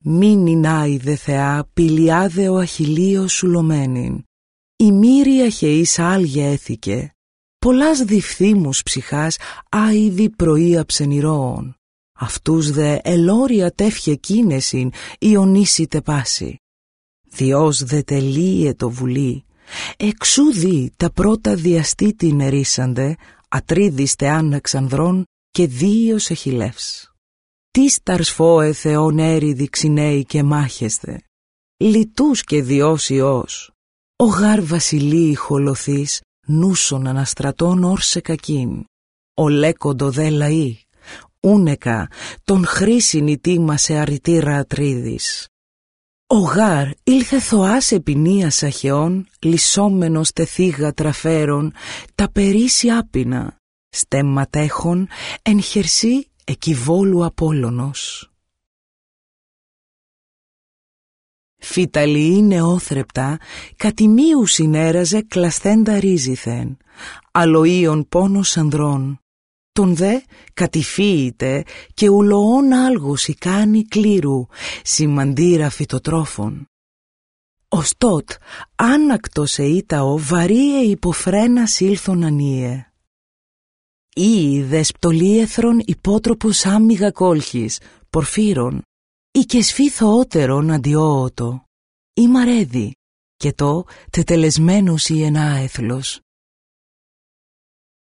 Μην εινάιδε Θεά, πηλιάδε ο Αχιλλείος σουλωμένην. Η μοίρη αχαιής άλγια έθηκε. Πολλάς διφθήμους ψυχάς άιδη προίαψεν ηρώων. Αυτούς δε ελόρια τεύχε κίνεσιν ιονίσιτε πάση. Διός δε τελείε το βουλή. Εξούδη τα πρώτα διαστήτην ερίσαντε, Ατρίδης Θεάν Εξανδρών και Δίος Αχιλλεύς. Τι ταρσφόε Θεόν έρηδη ξυνέοι και μάχεστε. Λιτούς και Διός Υιός. Ο γάρ βασιλείοι χολωθείς, νούσον αναστρατών όρσε κακήν. Ο λέκοντο δε λαοί, ούνεκα τον χρήσιν ητήμασε αριτήρα Ατρίδης. Ο γάρ ήλθε θωάς επινίας αχαιών, λυσόμενος τεθήγα τραφέρων, τα περίσι άπεινα, στέμματέχον εν χερσί εκιβόλου Απόλλωνος. Φυταλιή νεόθρεπτα, κατημίου συνέραζε κλασθέντα ρίζηθεν, αλοίων πόνος ανδρών. Τον δε κατηφύειται και ουλοών άλγος ικάνει κλήρου, σημαντήρα φυτοτρόφων. Οστότ, άνακτος εήταο βαρύε υποφρένας ήλθον ανίε. Ή δε σπτολίεθρον υπότροπος άμυγα κόλχης, πορφύρων, ή και σφίθωότερον αντιόωτο, ή μαρέδι, και το τετελεσμένος ή ενάεθλος.